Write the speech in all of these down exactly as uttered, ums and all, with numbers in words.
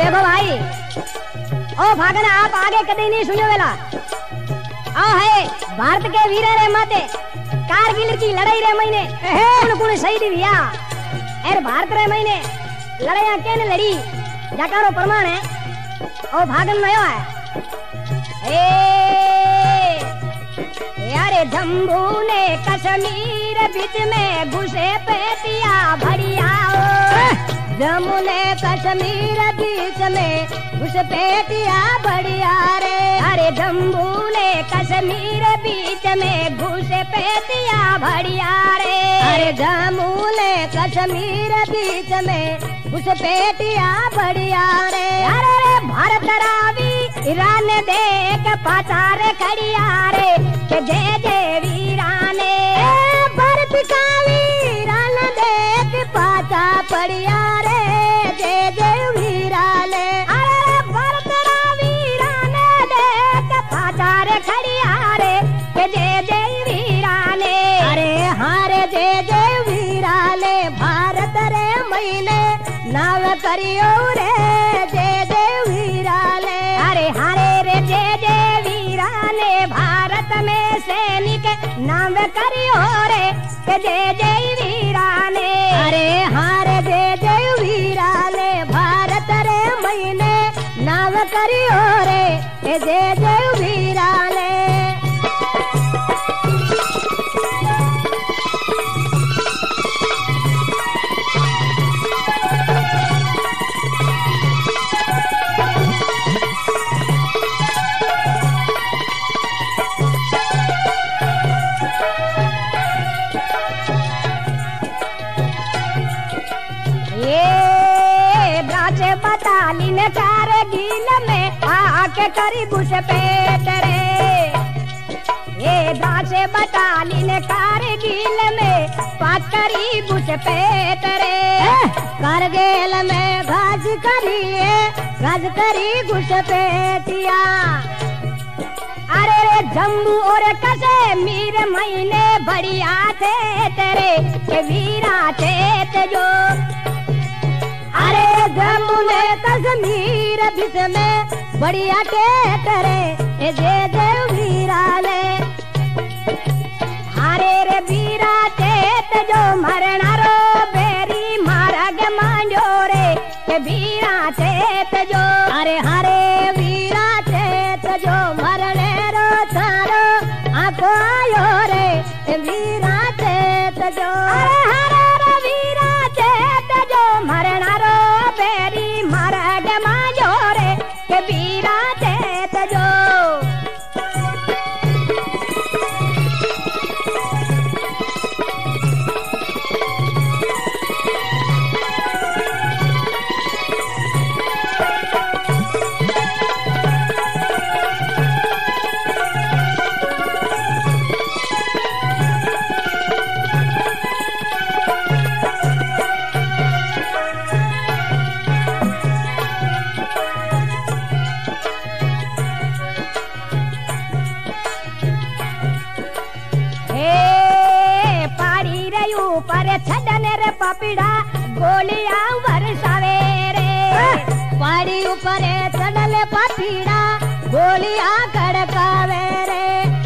देखो भाई ओ भागना आप आगे कभी नहीं सुनो वेला ओ है भारत के वीर रे माते कारगिल की लड़ाई रे महीने कौन कौन शहीद हुआ एर भारत रे महीने लड़ाइया केने लड़ी जकारो प्रमाण है ओ भागन नयो है ए यारे जम्बू ने कश्मीर बीच में घुसे पेटिया भरिया जम्मू ने कश्मीर बीच में घुस पेटिया बढ़िया रे अरे जम्बू ने कश्मीर बीच में घुस पेटिया बढ़िया रे अरे जम्मू ने कश्मीर बीच में घुस पेटिया बढ़िया रे अरे रे भारत रावी ईरान देख पाचार खड़िया रे के जय जय वीराने भारत का वीरान देख पाचा पड़िया रे जय जय वीराने अरे भारत वीरान देख पाचार खड़िया रे के जय जय वीराने अरे हारे जय जय वीराने भारत रे महीने नाव करियो रे जय जय वीराने अरे हारे रे जय जय वीराने भारत में सैनिक नाम करियो रे के जय जय वीराने अरे हारे जय जय वीराने भारत रे महीने नाम करियो रे के जय जय वीराने बटालिन कारगिल में आके करी घुसपैठ रे ये दासे बटालिन कारगिल में पाक करी घुसपैठ रे कारगिल में घास करिए घास करी घुसपैठिया अरे रे जम्मू और कश्मीर महीने बढ़िया थे तेरे के वीरा थे जो अरे जम्मू ने कश्मीर बीच में बढ़िया टेटरे जय जय वीराले हारे रे वीरा टेट जो मरना रो बेरी मारग मांजो रे के वीरा टेट जो अरे हरे वीरा टेट जो मरने रो थारो आको आयो रे वीरा टेट जो अरे हरे रे वीरा टेट जो मरना बेरी मरग मांजो रे के वीरा टेट जो पर छदन रे पपीड़ा गोलियां बरसावे रे पहाड़ी ऊपर छदन पपीड़ा गोलियां कड़कावे रे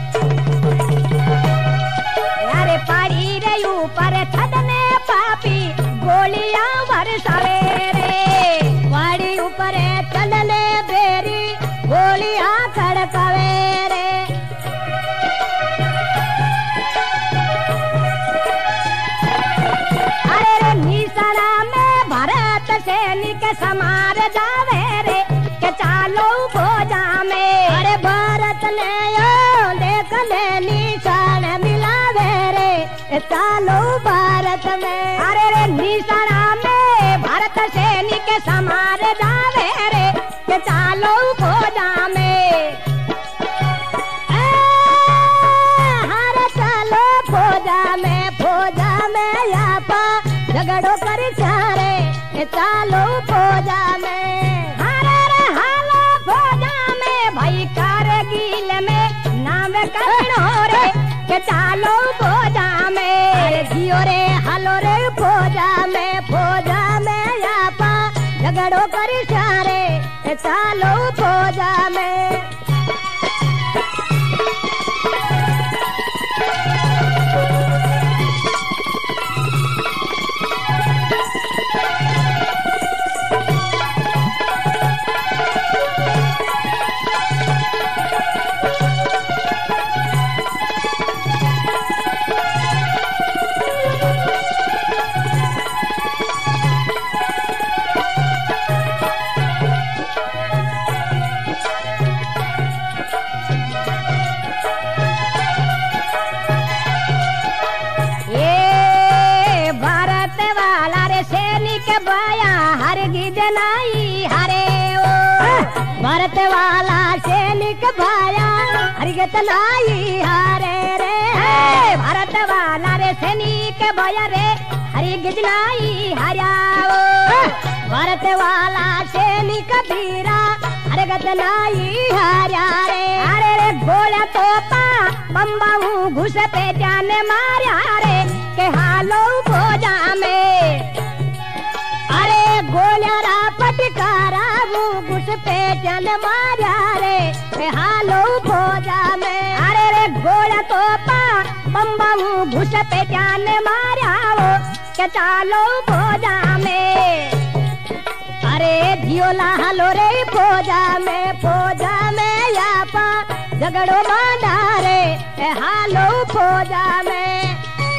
यारे पहाड़ी रे ऊपर छदन पापी गोलियां बरसावे रे पहाड़ी ऊपर छदन बेरी गोलियां कड़कावे रे सैनिक समार जावे रे के चालो भोजा में अरे भारत ने यो देख ले निशान मिलावे रे चालो भारत में अरे रे निशाना में भारत सैनिक समार जावे रे के चालो भोजा में हर चालो भोजा में भोजा में यापा झगड़ो कर चारे चालो फौजा में हरे रे हालो फौजा में भाई कारगिल में नाम करणो रे के चालो फौजा में अरे जियो रे हालो रे फौजा में फौजा में यापा झगड़ो कर सारे हालो भोजा में। भरत वाला सैनिक भाया हरिगत लाई हारे रे। भरत वाला रे सैनिक भया रे हरिगत लाई हरियाओ। भरत वाला सैनिक बीरा हरिगत लाई हरिया रे। अरे रे गोला तोपा बम्बाऊ घुस पे जाने मारा रे के हालो भोजा में। अरे गोल्यारा पटकारा घुस पे जन मारा रे हालो भोजा में। अरे रे गोला तोपा बम्बाऊ घुस पे जान मारा वो के चालो भोजा में। अरे जियोला हालो रे भोजा में भोजा में यापा झगड़ो बांधा रे हालो भोजा में।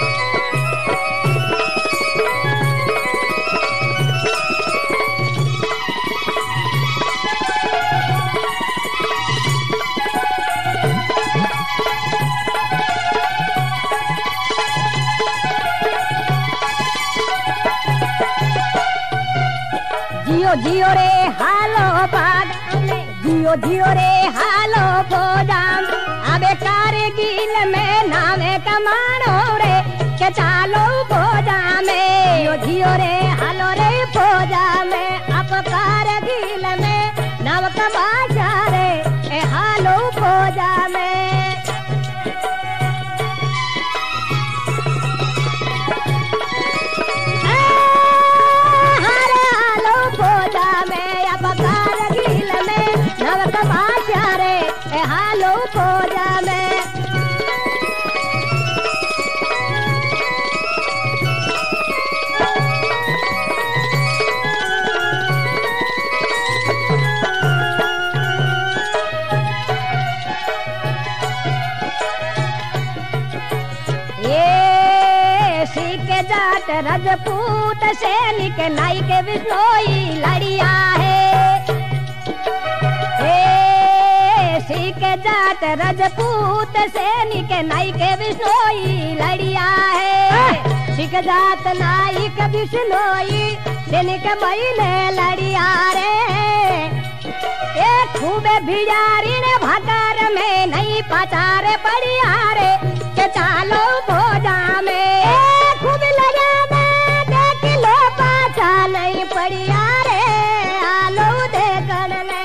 जियो जियो रे हालो बागा में जियो जियो रे हालो भोजा में। अबे कारगिल में नावे कमानो रे के चालो भोजा में। जियो जियो रे हालो रे भोजा में अब कारगिल में नाव कमाशा रे ए हालो भोजा में। हालो भोजा में। ये सीख जाट रजपूत सैनिक नाई के विष्णोई लड़िया है। सिख जाट रजपूत सैनिक नाई के विष्णोई लड़िया है। सिख जाट नाई के विष्णोई सैनिक महीने लड़िया रे। ये खूबे भिजारी ने भकार में नहीं पचारे पड़िया रे के चालो भोजा में। खूब लगा देख लो पाचा नहीं पड़िया रे आलो देखन ले।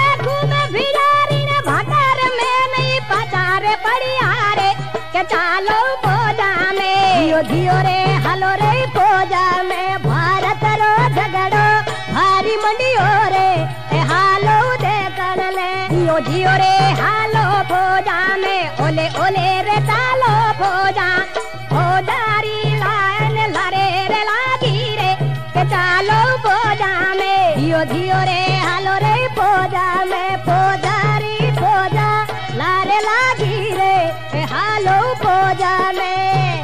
बढ़िया रे के चालो भोजा में। जियो जियो रे हालो रे भोजा में भारत रो झगड़ो भारी मंडियो रे ए हालो देखन ले। जियो जियो रे हालो भोजा में ओले ओले रे चालो भोजा। भोजारी लाइन लरे रे लागी रे के चालो भोजा में। जियो जियो रे हालो रे भोजा में भोजारी भोजा लारे लागी रे हालो भोजा में।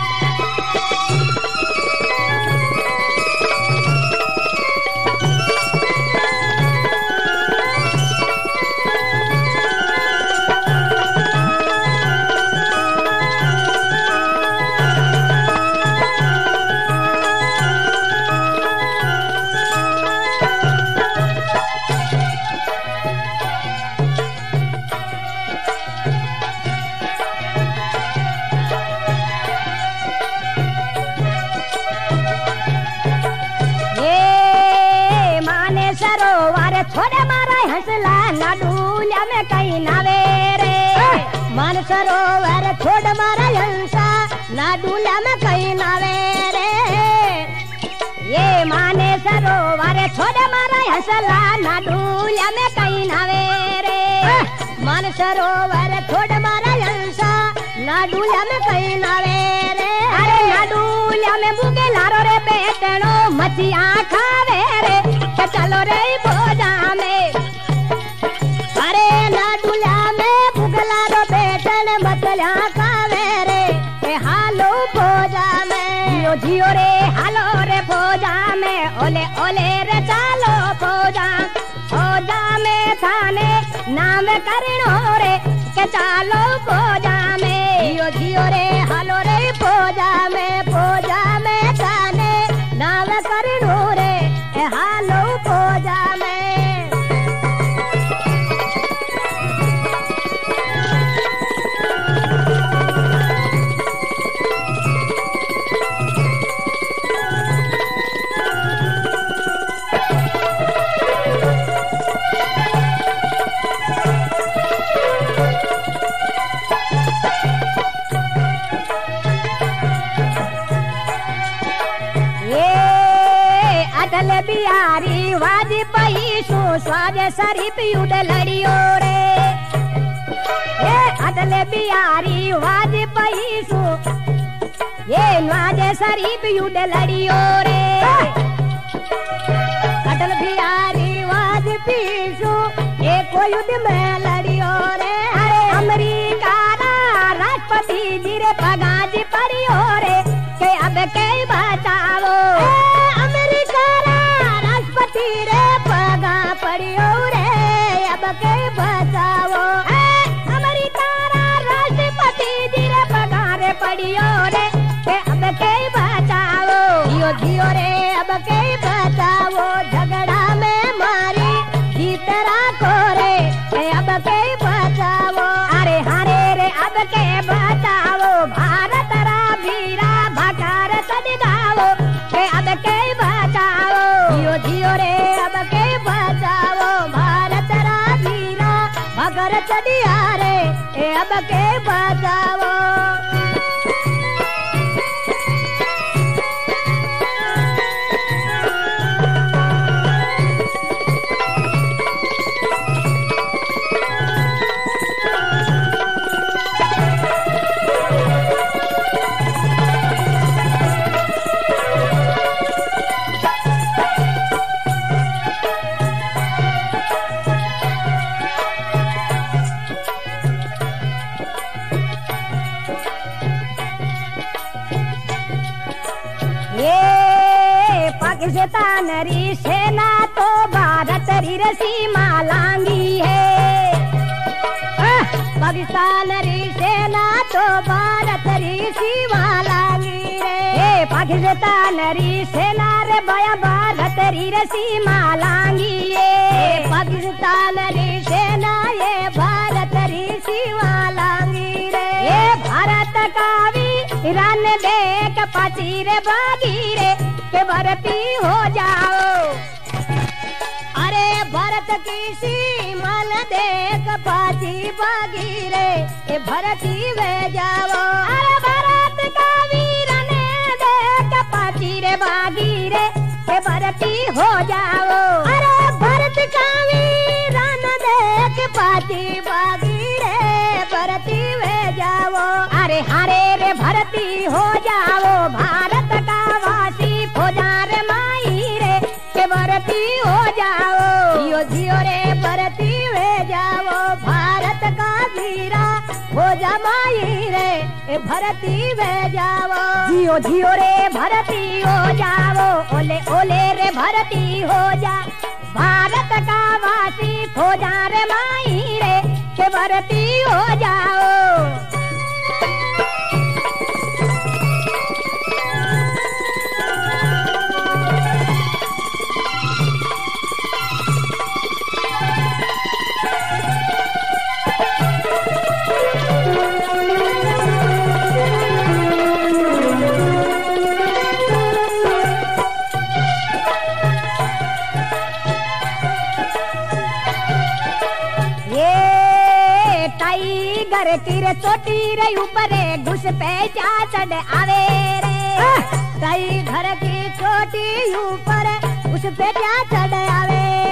छोड़े मारा हंसला ना डूल्या में कहीं नावे रे। मन सरोवर छोड़ मारा हंसा ना डूल्या में कहीं नावे रे। ये माने सरोवर छोड़ मारा हसला ना डूल्या में कहीं नावे रे मन सरोवर थोड़ मारा जलसा ना डूल्या में कहीं नावे रे अरे ना डूल्या में बुगे लारो रे बेटनो मछिया खावे रे के चलो रे भोजा में अरे ना डूल्या में बुगला रो बेटन मछलिया खावे रे के हालो भोजा में जियो जियो रे हालो रे भोजा में ओले ओले रे चालो भोजा भोजा में थाने नाम करणो रे के चालो भोजा में जियो जियो रे हालो रे भोजा में भोजा में थाने नाम करणो रे ए हालो भोजा में अटल बिहारी वाजपेयी सो स्वाद शरीफ युद्ध लड़ियो रे ये अटल बिहारी वाजपेयी सो ये नवाज शरीफ युद्ध लड़ियो रे अटल बिहारी वाजपेयी सो ये को युद्ध में लड़ियो रे अरे अमेरिका राष्ट्रपति जी रे पगाज पड़ियो रे के अब के बचाओ रे पगा पड़ियो रे अब के बचाओ हमारी तारा राष्ट्रपति जी रे पगा रे पड़ियो रे के अब के बचाओ जियो जियो रे अब के बचाओ झगड़ा में मारी जीत राखो रे के अब के बचाओ अरे हरे रे अब के बचाओ भारत रा वीरा भकार सदगाओ के अब के बचाओ जियो जियो रे अब के बचाओ भारत रा वीरा भगर चढ़िया रे ए अब के बचाओ पाकिस्तान री सेना तो भारत री सीमा लांगी है पाकिस्तान री सेना तो भारत री सीमा लांगी रे पाकिस्तान री सेना रे बया भारत री सीमा लांगी है पाकिस्तान री सेना ये भारत री सीमा लांगी रे ये भारत का वीरान देख पाची रे बागी रे के भरती हो जाओ अरे भरत की सीमा देख पाची बागी रे के भरती वे जाओ अरे भरत का वीर ने देख पाची रे बागी रे के भरती हो जाओ अरे भरत का वीर ने देख पाची बागी रे भरती वे जाओ अरे हरे रे भरती हो जाओ भारत का वासी फौजा रे माई रे के भरती हो जाओ जियो जियो रे भरती वे जाओ भारत का वीरा फौजा माई रे ए भरती वे जाओ जियो जियो रे भरती हो जाओ ओले ओले रे भरती हो जा भारत का वासी फौजा रे माई रे के भरती हो जाओ टाइगर की रे चोटी रे ऊपर घुस पे जा चढ़ आवे रे टाइगर की चोटी ऊपर घुस पे जा चढ़ आवे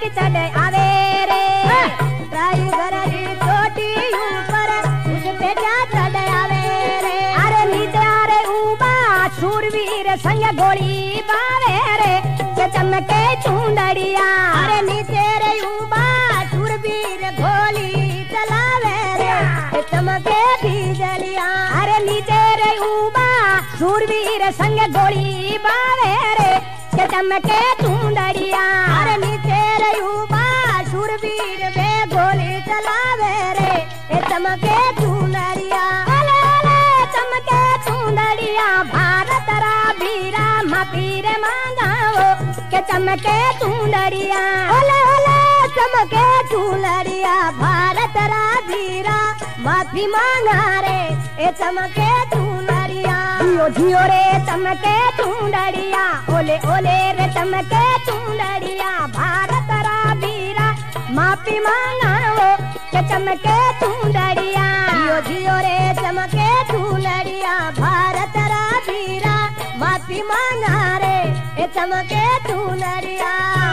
की चढ़ आवे रे राई घररी छोटी ऊपर उस पे जा चढ़ आवे रे अरे नीचे रे उबा शूरवीर संग गोली बावे रे के चमके चुंदड़िया अरे नीचे रे उबा शूरवीर गोली चलावे रे चमके बिजलिया अरे नीचे रे उबा शूरवीर संग गोली बावे रे के चमके चुंदड़िया अरे नीचे रे उबा शूरवीर बे गोली चलावे रे ए चमके चुंदड़िया अले अले चमके चुंदड़िया भारत रा वीरा मापीर मांगाओ के चमके चुंदड़िया ओले ओले चमके चुंदड़िया भारत रा वीरा माफी मांगा रे ए चमके चुंदड़िया जियो जियो रे चमके चुंदड़िया ओले ओले रे चमके चुंदड़िया भारत रा वीरा माफी मांगाओ के चमके चुंदड़िया जियो जियो रे चमके चुंदड़िया भारत रा वीरा माफी मांगा रे ए चमके चुंदड़िया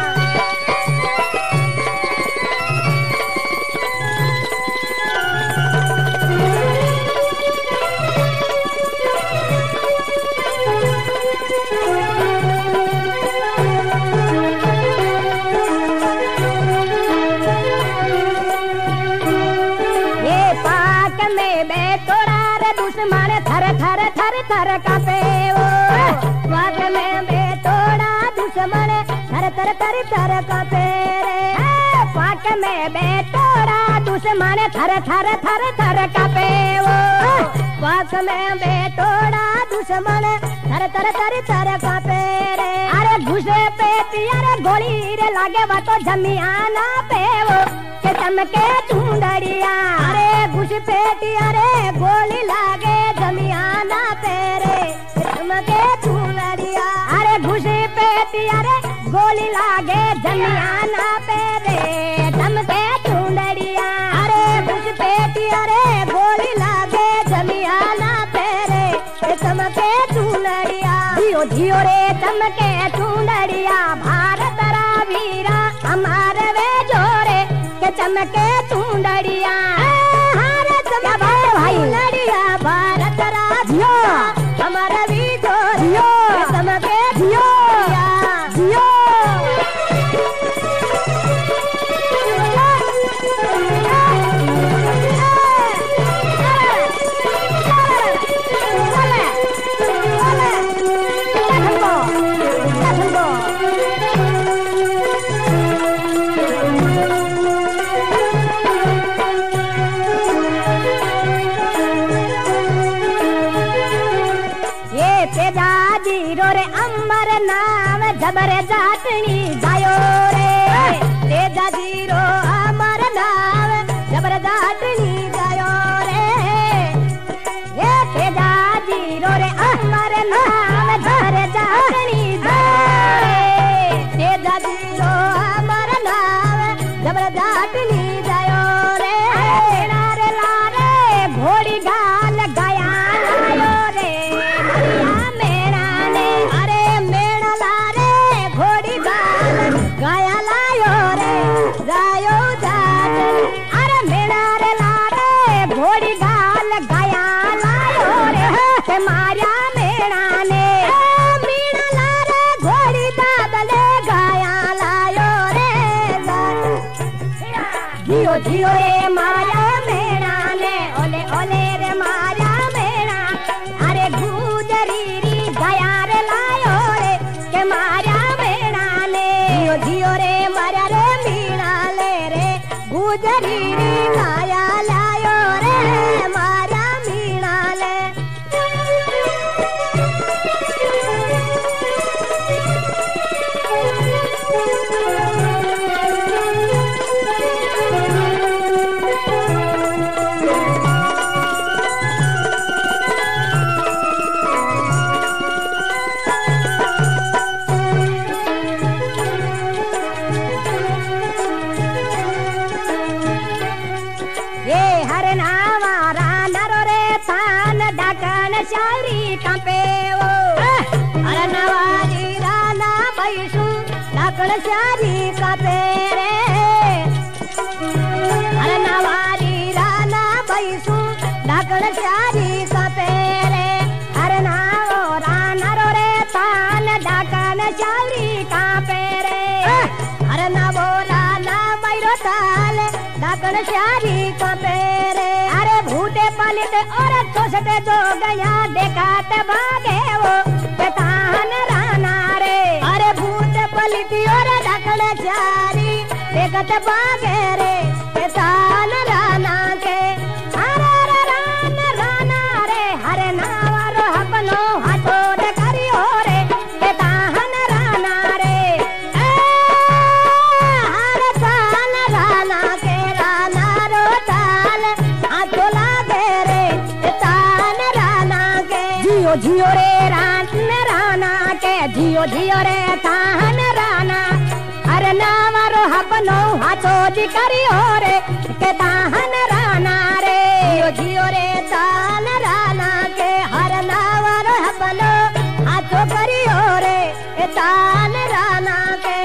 दुश्मन थर थर थर थर कापे वो वाग में बेतोड़ा दुश्मन थर थर थर थर कापे रे पाक में बेतोड़ा दुश्मन थर थर थर थर कापे वो पाक में बेतोड़ा दुश्मन थर थर थर थर कापे रे अरे घुसे पे अरे गोली रे लागे वो तो जमियाना पे वो के चमके चुंदड़िया अरे घुस पेटी अरे गोली लागे जमियाना पेरे चमके चुंदड़िया अरे घुस पेटी अरे गोली लागे जमियाना पेरे चमके चुंदड़िया अरे घुस पेटी अरे गोली लागे जमियाना पेरे चमके चुंदड़िया जियो जियो रे चमके चुंदड़िया भारत रा वीरा हमारे वे जोरे के चमके चुंदड़िया हारे चमके भाई लड़िया भारत राज्य हमारा भी जोरियो चमके जियो जियो रे अमर नाम जबर जाटनी जायो रे तेजा जीरो अमर नाम जबर जाटनी जायो रे ये तेजा जीरो रे अमर नाम जबर जाटनी जायो रे तेजा जीरो अमर नाम जबर जाटनी जायो रे रे लारे घोड़ी गाल गाया लायो रे गाया लायो रे गायो जाटनी अरे मेरा रे लारे घोड़ी गाल गाया लायो रे के मारिया मेरा ने मीणा लारे घोड़ी दादले गाया लायो रे जियो जियो रे मारिया मेरा ने ओले ओले रे मारिया मेरा अरे गुजरी री गाया रे लायो रे के मारिया मेरा ने जियो जियो रे मारिया रे मीणा ले रे गुजरी री गाया लायो रे मारिया मीणा ले शायरी कांपे वो अरे नवाजी राना बैसू डाकण शायरी कांपे रे श्यारी का पेरे अरे नावो रानरो रे तान डाकन श्यारी का पेरे अरे नावो राना मैरो ताल डाकन श्यारी का पेरे अरे भूते पालिते और चौसटे जो गया देखाते भागे वो तान राना रे अरे भूते पालिती और डाकन श्यारी देखते भागे रे तान राना के अरे रान राना रे हरे नावरो अपनो हाथो दे करियो रे तान राना रे हरे तान राना के राना रो ताल हाथो लागे रे तान राना के जियो जियो रे रान राना के जियो जियो रे तान राना अरे नावरो अपनो हाथो दी करियो रे के तान राना रे जियो जियो रे तान राना के हर नावरो अपनो हाथो करियो रे तान राना के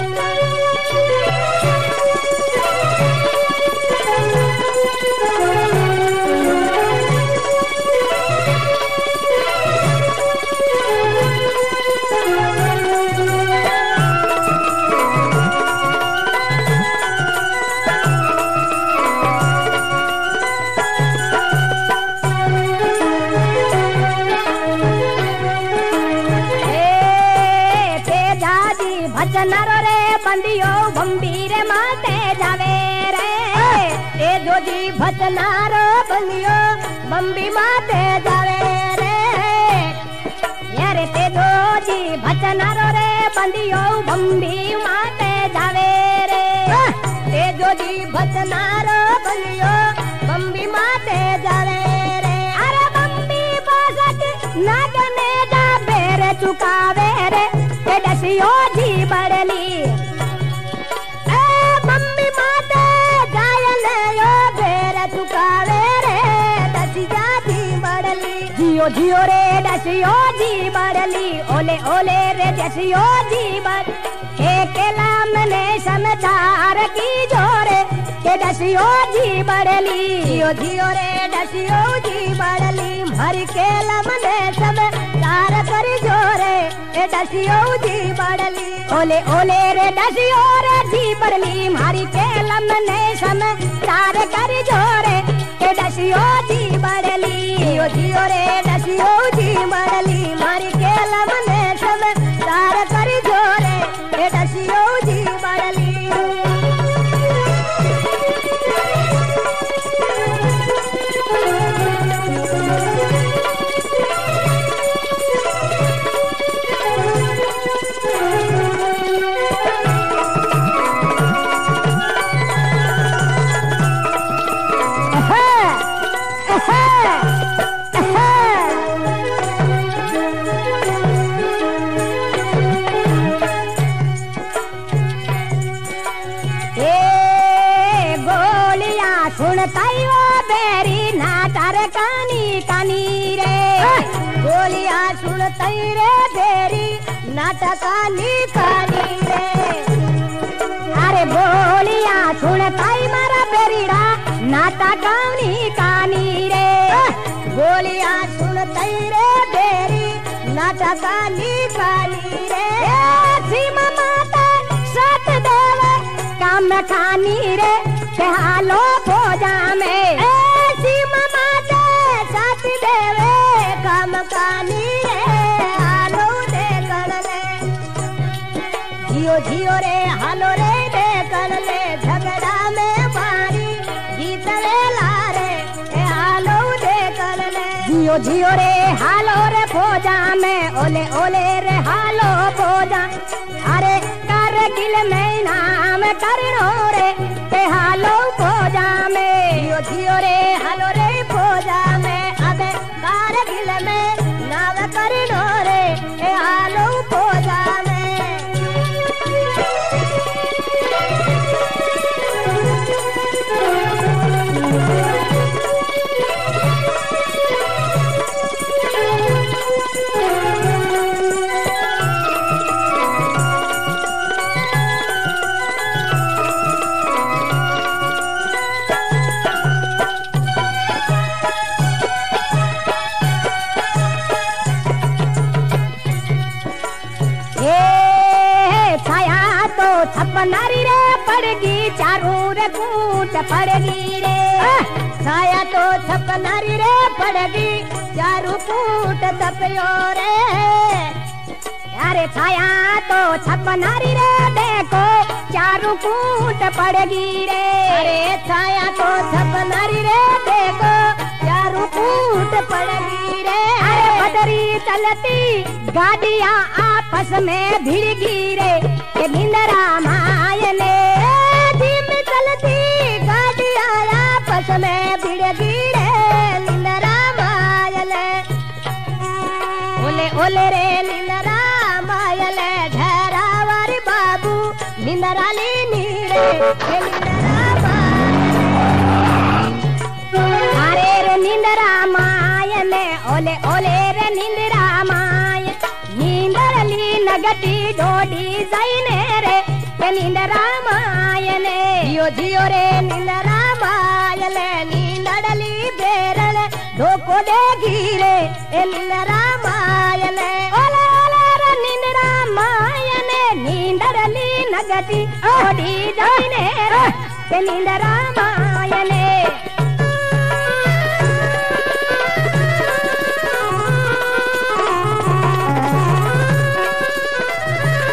भजनरो रे बंदियो बम्बीरे माते जावे रे ए जोजी भजनरो बंदियो बम्बी माते जावे रे यारे ते जोजी भजनरो रे बंदियो बम्बी माते जावे रे ते जोजी भजनरो बंदियो बम्बी माते जावे रे अरे बम्बी बासक नागने जा बेरे चुकावे रे के डसियो जी बड़ली ए बम्बी माते जायले यो बेर चुकावे रे डसिया जी बड़ली जियो जियो रे डसियो जी बड़ली ओले ओले रे डसियो जी बड़ के केला मने समझार की जोरे के डसियो जी बड़ली जियो जियो रे डसियो जी बड़ली भर केला मने सब तार कर जोरे ए डसियो जी बड़ली ओले ओले रे डसियो रे जी बड़ली मारी के लमने सम तार कर जोरे ए डसियो जी बड़ली जियो जियो रे डसियो जी बड़ली मारी के लमने सम तार कर जोरे ए डसियो जी बड़ली सुनताई वो बेरी नाटर कानी कानी रे गोलिया सुनताई रे बेरी नाटकानी कानी रे अरे बोलिया सुनताई मारा बेरीड़ा नाटकानी कानी रे गोलिया सुनताई रे बेरी नाटकानी कानी रे सीमा माता सत देव काम खानी रे हालो भोजा में ऐसी ममा दे सत देवे कम कानी रे हालो दे कर ले जियो जियो रे हालो रे दे कर ले झगड़ा में मारी जीत ले लारे हालो दे कर ले जियो जियो रे हालो रे भोजा में ओले ओले रे हालो भोजा अरे कारगिल में नाम करनो रे हालो भोजा में जियो जियो रे हालो रे भोजा में अबे कारगिल में नाव करनो रे हालो भोजा में छपनारी रे पड़गी चारू रे कूट पड़गी रे छाया तो छपनारी रे पड़गी चारू कूट तपयो रे अरे छाया तो छपनारी रे देखो चारू कूट पड़गी रे अरे छाया तो छपनारी रे देखो चारू कूट पड़गी रे अरे बदरी चलती गाड़ियां आपस में भिड़गी रे ये निंदरा मायने धीम चलती गाड़ियां आपस में भिड़गी रे निंदरा मायने ओले ओले रे निंदरा मायले ढेरावारी बाबू निंदरा लीनी रे ये निंदरा अरे रे निंदरा मायने ओले ओले रे निंदरा माय नींदर ली नगटी डोडी जाइने रे ये निंदरा मायने जियो जियो रे निंदरा मायले नींदड़ली बेरल धोको देगी रे ये निंदरा मायने ओले ओले रे निंदरा मायने नींदड़ली नगटी डोडी जाइने रे ये निंदरा मायने